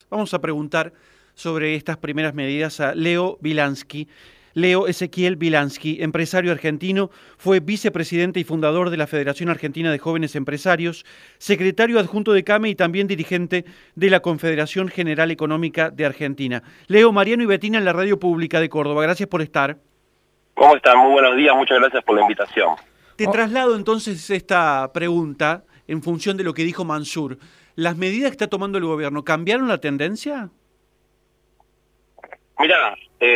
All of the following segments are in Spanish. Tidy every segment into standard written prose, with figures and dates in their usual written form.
Vamos a preguntar sobre estas primeras medidas a Leo Wilański. Leo Ezequiel Wilański, empresario argentino, fue vicepresidente y fundador de la Federación Argentina de Jóvenes Empresarios, secretario adjunto de CAME y también dirigente de la Confederación General Económica de Argentina. Leo, Mariano y Betina en la Radio Pública de Córdoba, gracias por estar. ¿Cómo están? Muy buenos días, muchas gracias por la invitación. Te traslado entonces esta pregunta en función de lo que dijo Mansur. ¿Las medidas que está tomando el gobierno cambiaron la tendencia? Mirá,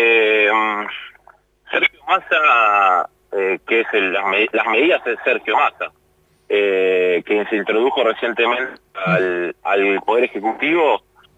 Sergio Massa, que es las medidas de Sergio Massa, que se introdujo recientemente al Poder Ejecutivo,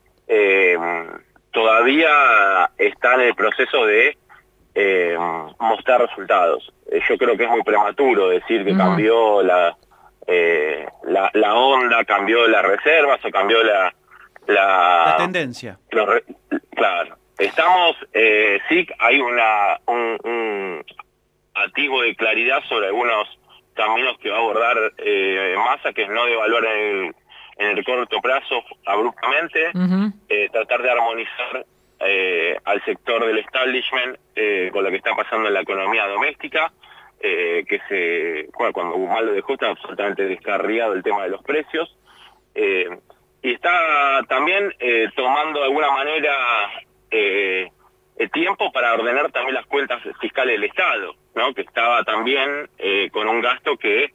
todavía está en el proceso de mostrar resultados. Yo creo que es muy prematuro decir que cambió la onda, cambió las reservas o cambió la tendencia. Claro. Estamos, sí, hay un atisbo de claridad sobre algunos caminos que va a abordar Massa, que es no devaluar en el corto plazo abruptamente, tratar de armonizar al sector del establishment con lo que está pasando en la economía doméstica, cuando Guzmán lo dejó estaba absolutamente descarriado el tema de los precios, y está también tomando de alguna manera tiempo para ordenar también las cuentas fiscales del Estado, ¿no? Que estaba también con un gasto que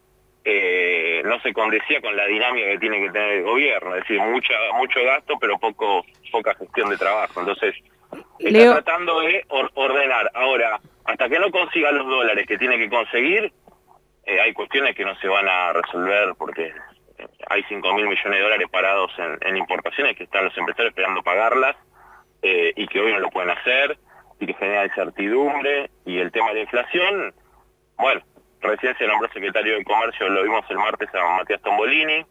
no se condecía con la dinámica que tiene que tener el gobierno, es decir, mucho gasto pero poca gestión de trabajo. Entonces está tratando de ordenar. Ahora, hasta que no consiga los dólares que tiene que conseguir, hay cuestiones que no se van a resolver porque hay 5.000 millones de dólares parados en importaciones que están los empresarios esperando pagarlas, y que hoy no lo pueden hacer, y que genera incertidumbre. Y el tema de la inflación, bueno, recién se nombró secretario de Comercio, lo vimos el martes a Matías Tombolini,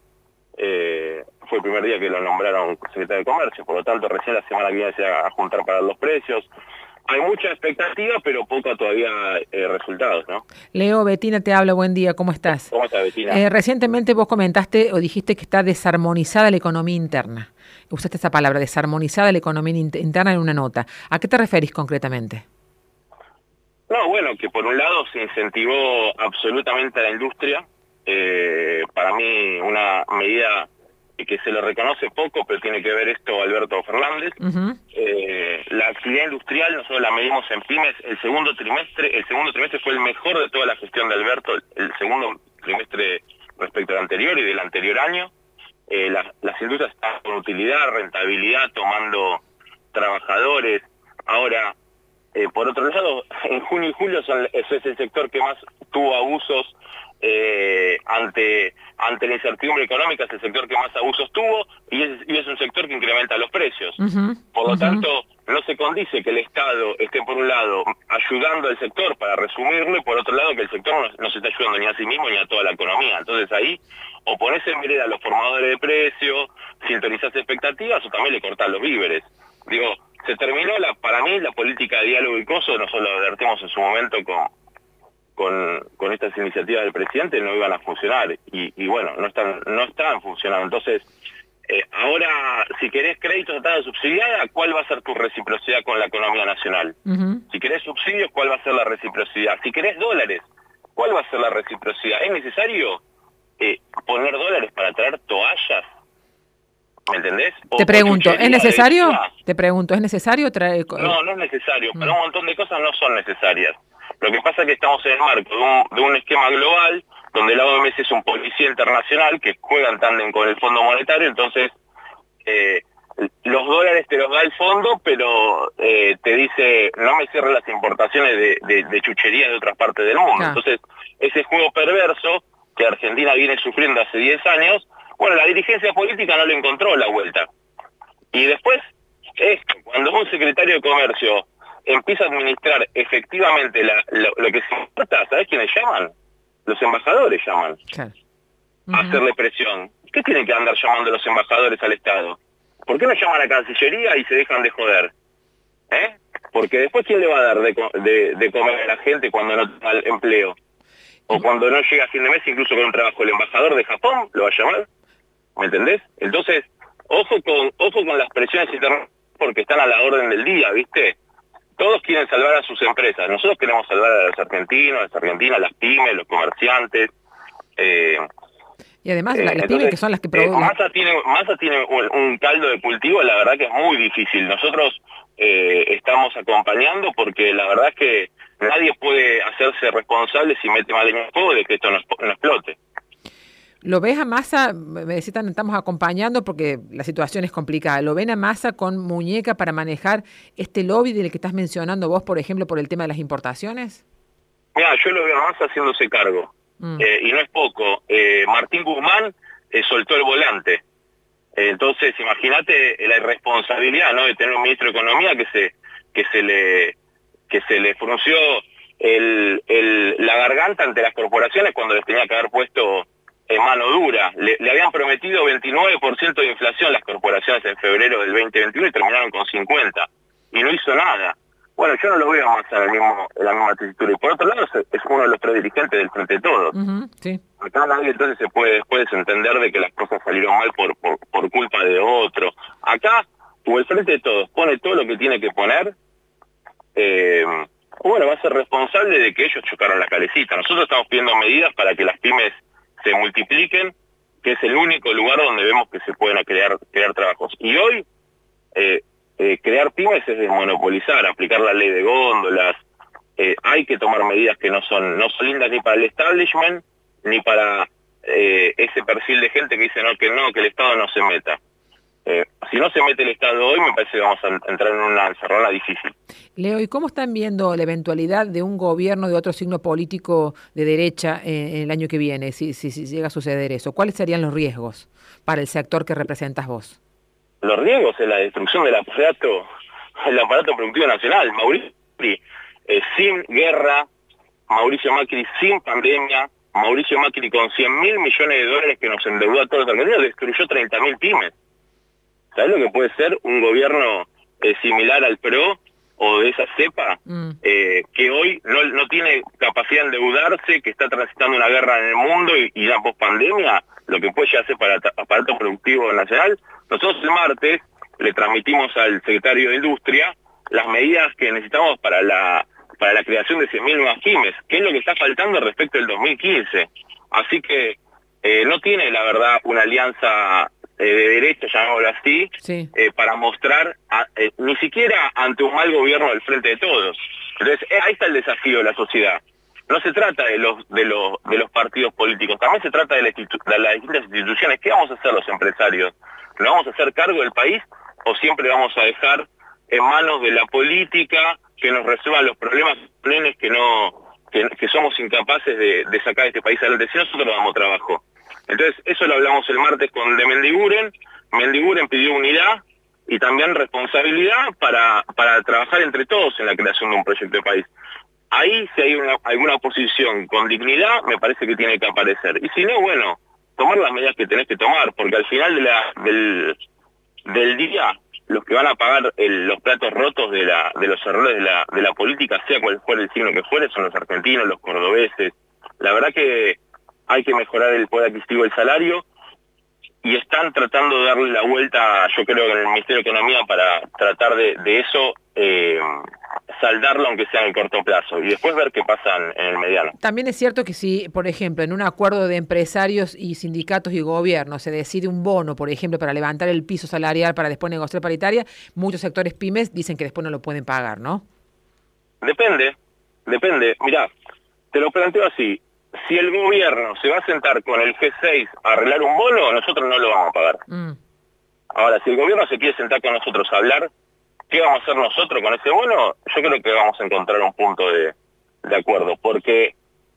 fue el primer día que lo nombraron secretario de Comercio, por lo tanto recién la semana que viene se va a juntar para los precios. Hay mucha expectativa, pero poca todavía resultados, ¿no? Leo, Betina te habla, buen día, ¿cómo estás? ¿Cómo estás, Betina? Recientemente vos comentaste o dijiste que está desarmonizada la economía interna. Usaste esa palabra, desarmonizada la economía interna, en una nota. ¿A qué te referís concretamente? No, bueno, que por un lado se incentivó absolutamente a la industria, para mí una medida que se le reconoce poco, pero tiene que ver esto Alberto Fernández. La actividad industrial nosotros la medimos en pymes. El segundo trimestre fue el mejor de toda la gestión de Alberto, el segundo trimestre respecto al anterior y del anterior año. Las industrias están con utilidad, rentabilidad, tomando trabajadores. Ahora, por otro lado, en junio y julio ese es el sector que más tuvo abusos ante la incertidumbre económica, es el sector que más abusos tuvo y es un sector que incrementa los precios. Por lo tanto, no se condice que el Estado esté por un lado ayudando al sector, para resumirlo, y por otro lado que el sector no se está ayudando ni a sí mismo ni a toda la economía. Entonces ahí o pones en vereda a los formadores de precios, sintonizás expectativas, o también le cortás los víveres. Digo, se terminó para mí la política de diálogo y coso, nosotros lo advertimos en su momento con estas iniciativas del presidente, no iban a funcionar, y bueno, no están funcionando. Entonces, ahora, si querés crédito tratado subsidiada, ¿cuál va a ser tu reciprocidad con la economía nacional? Si querés subsidios, ¿cuál va a ser la reciprocidad? Si querés dólares, ¿cuál va a ser la reciprocidad? ¿Es necesario poner dólares para traer toallas? ¿Me entendés? Te pregunto, ¿es necesario? Te pregunto, ¿es necesario traer...? No es necesario, pero un montón de cosas no son necesarias. Lo que pasa es que estamos en el marco de un esquema global, donde la OMS es un policía internacional que juega en tándem con el Fondo Monetario. Entonces los dólares te los da el fondo, pero te dice, no me cierres las importaciones de chucherías de otras partes del mundo. Entonces, ese juego perverso que Argentina viene sufriendo hace 10 años, bueno, la dirigencia política no le encontró la vuelta. Y después, cuando un secretario de Comercio empieza a administrar efectivamente lo que se importa, ¿sabés quiénes llaman? Los embajadores llaman. A hacerle presión. ¿Qué tienen que andar llamando los embajadores al Estado? ¿Por qué no llaman a Cancillería y se dejan de joder? Porque después, ¿quién le va a dar de comer a la gente cuando no tenga empleo? O cuando no llega a fin de mes, incluso con un trabajo, el embajador de Japón lo va a llamar. ¿Me entendés? Entonces, ojo con las presiones internacionales porque están a la orden del día, ¿viste? Todos quieren salvar a sus empresas. Nosotros queremos salvar a los argentinos, las argentinas, las pymes, los comerciantes. Y además las pymes que son las que producen. Massa tiene un caldo de cultivo, la verdad que es muy difícil. Nosotros estamos acompañando porque la verdad es que nadie puede hacerse responsable si mete mal en el fuego de que esto no explote. ¿Lo ves a Massa? Me decían, estamos acompañando porque la situación es complicada. ¿Lo ven a Massa con muñeca para manejar este lobby del que estás mencionando vos, por ejemplo, por el tema de las importaciones? Mira, yo lo veo a Massa haciéndose cargo. Y no es poco. Martín Guzmán soltó el volante. Entonces, imagínate la irresponsabilidad, ¿no?, de tener un ministro de Economía que se le frunció la garganta ante las corporaciones cuando les tenía que haber puesto en mano dura. Le habían prometido 29% de inflación las corporaciones en febrero del 2021 y terminaron con 50%. Y no hizo nada. Bueno, yo no lo veo más en la misma tesitura. Y por otro lado, es uno de los tres dirigentes del Frente de Todos. Sí. Acá nadie entonces se puede después entender de que las cosas salieron mal por culpa de otro. Acá, o el Frente de Todos pone todo lo que tiene que poner, bueno, va a ser responsable de que ellos chocaron la calecita. Nosotros estamos pidiendo medidas para que las pymes se multipliquen, que es el único lugar donde vemos que se pueden crear trabajos. Y hoy, crear pymes es desmonopolizar, aplicar la ley de góndolas. Hay que tomar medidas que no son lindas ni para el establishment, ni para ese perfil de gente que dice que el Estado no se meta. Si no se mete el Estado hoy, me parece que vamos a entrar en una encerrona difícil. Leo, ¿y cómo están viendo la eventualidad de un gobierno de otro signo político de derecha en el año que viene, si llega a suceder eso? ¿Cuáles serían los riesgos para el sector que representas vos? Los riesgos es la destrucción del aparato productivo nacional. Mauricio Macri sin guerra, Mauricio Macri sin pandemia, Mauricio Macri con 100.000 millones de dólares que nos endeudó a todos los argentinos, destruyó 30.000 pymes. ¿Sabés lo que puede ser un gobierno similar al PRO o de esa cepa? Que hoy no tiene capacidad de endeudarse, que está transitando una guerra en el mundo y la pospandemia, lo que puede llegar a ser para aparato productivo nacional. Nosotros el martes le transmitimos al secretario de Industria las medidas que necesitamos para la creación de 100.000 nuevas pymes, que es lo que está faltando respecto del 2015. Así que no tiene, la verdad, una alianza de derecha, llamémoslo así, sí, para mostrar, ni siquiera ante un mal gobierno del Frente de Todos. Entonces, ahí está el desafío de la sociedad. No se trata de los partidos políticos, también se trata de las distintas instituciones. ¿Qué vamos a hacer los empresarios? ¿Nos vamos a hacer cargo del país o siempre vamos a dejar en manos de la política que nos resuelvan los problemas plenos que somos incapaces de sacar este país adelante? Si nosotros damos trabajo. Entonces, eso lo hablamos el martes con de Mendiguren. Mendiguren pidió unidad y también responsabilidad para trabajar entre todos en la creación de un proyecto de país. Ahí, si hay alguna oposición con dignidad, me parece que tiene que aparecer. Y si no, bueno, tomar las medidas que tenés que tomar, porque al final del día, los que van a pagar los platos rotos de los errores de la política, sea cual fuera el signo que fuere, son los argentinos, los cordobeses. La verdad que hay que mejorar el poder adquisitivo del salario y están tratando de darle la vuelta, yo creo que en el Ministerio de Economía, para tratar de eso saldarlo aunque sea en el corto plazo y después ver qué pasa en el mediano. También es cierto que si, por ejemplo, en un acuerdo de empresarios y sindicatos y gobierno se decide un bono, por ejemplo, para levantar el piso salarial para después negociar paritaria, muchos sectores pymes dicen que después no lo pueden pagar, ¿no? Depende. Mirá, te lo planteo así. Si el gobierno se va a sentar con el G6 a arreglar un bono, nosotros no lo vamos a pagar. Ahora, si el gobierno se quiere sentar con nosotros a hablar, ¿qué vamos a hacer nosotros con ese bono? Yo creo que vamos a encontrar un punto de acuerdo, porque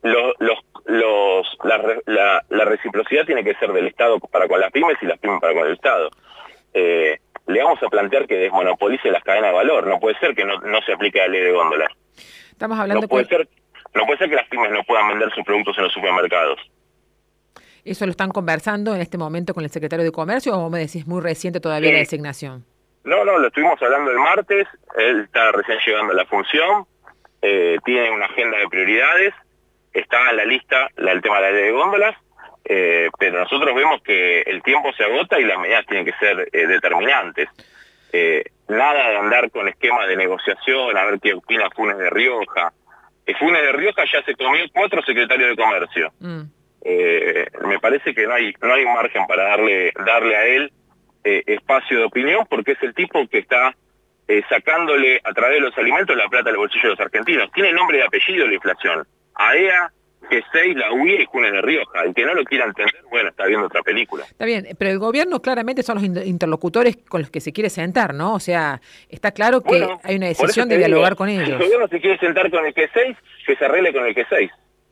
la reciprocidad tiene que ser del Estado para con las pymes y las pymes para con el Estado. Le vamos a plantear que desmonopolice las cadenas de valor. No puede ser que no se aplique la ley de góndola. Estamos hablando No puede ser que las pymes no puedan vender sus productos en los supermercados. ¿Eso lo están conversando en este momento con el secretario de Comercio o me decís muy reciente todavía la designación? No, lo estuvimos hablando el martes. Él está recién llegando a la función, tiene una agenda de prioridades, está en la lista el tema de la ley de góndolas pero nosotros vemos que el tiempo se agota y las medidas tienen que ser determinantes. Nada de andar con esquemas de negociación, a ver qué opina Funes de Rioja. Funes de Rioja ya se comió 4 secretarios de comercio. Me parece que no hay margen para darle a él espacio de opinión, porque es el tipo que está sacándole a través de los alimentos la plata del bolsillo de los argentinos. Tiene nombre y apellido la inflación. AEA, G6, la UIA y Funes de Rioja. El que no lo quiera entender, bueno, está viendo otra película. Está bien, pero el gobierno claramente son los interlocutores con los que se quiere sentar, ¿no? O sea, está claro que Bueno, hay una decisión de dialogar con ellos. Si el gobierno se quiere sentar con el G6, que se arregle con el G6.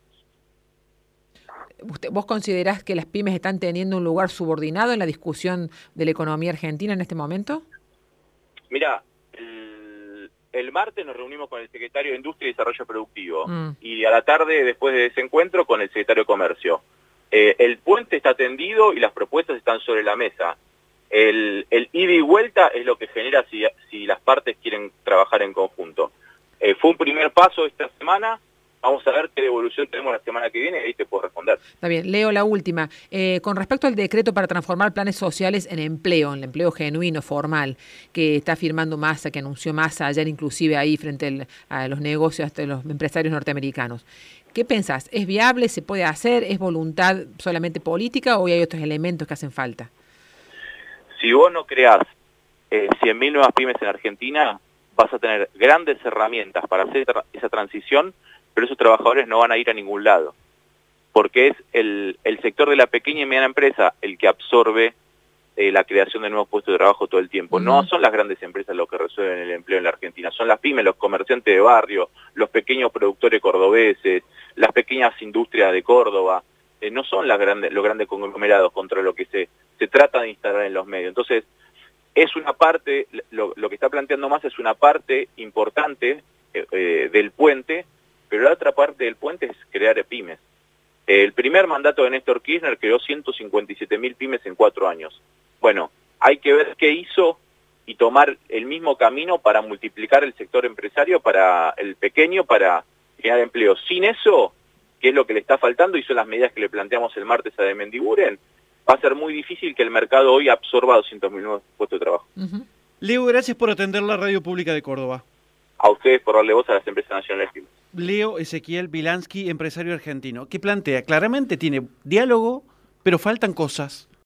¿Vos considerás que las pymes están teniendo un lugar subordinado en la discusión de la economía argentina en este momento? Mirá, el martes nos reunimos con el secretario de Industria y Desarrollo Productivo y a la tarde, después de ese encuentro, con el secretario de Comercio. El puente está tendido y las propuestas están sobre la mesa. El ida y vuelta es lo que genera si las partes quieren trabajar en conjunto. Fue un primer paso esta semana. Vamos a ver qué devolución tenemos la semana que viene y ahí te puedo responder. Está bien, Leo, la última. Con respecto al decreto para transformar planes sociales en empleo, genuino, formal, que está firmando Massa, que anunció Massa ayer inclusive ahí frente a los negocios de los empresarios norteamericanos. ¿Qué pensás? ¿Es viable? ¿Se puede hacer? ¿Es voluntad solamente política o hay otros elementos que hacen falta? Si vos no creás 100.000 nuevas pymes en Argentina, vas a tener grandes herramientas para hacer esa transición, pero esos trabajadores no van a ir a ningún lado, porque es el sector de la pequeña y mediana empresa el que absorbe la creación de nuevos puestos de trabajo todo el tiempo. No son las grandes empresas los que resuelven el empleo en la Argentina, son las pymes, los comerciantes de barrio, los pequeños productores cordobeses, las pequeñas industrias de Córdoba, no son los grandes conglomerados contra lo que se trata de instalar en los medios. Entonces, es una parte, lo que está planteando más es una parte importante del puente, pero la otra parte del puente es crear pymes. El primer mandato de Néstor Kirchner creó 157.000 pymes en 4 años. Bueno, hay que ver qué hizo y tomar el mismo camino para multiplicar el sector empresario, para el pequeño, para generar empleo. Sin eso, que es lo que le está faltando, y son las medidas que le planteamos el martes a de Mendiguren, va a ser muy difícil que el mercado hoy absorba 200.000 nuevos puestos de trabajo. Leo, gracias por atender la Radio Pública de Córdoba. A ustedes por darle voz a las empresas nacionales. Leo Ezequiel Bilansky, empresario argentino, que plantea, claramente tiene diálogo, pero faltan cosas.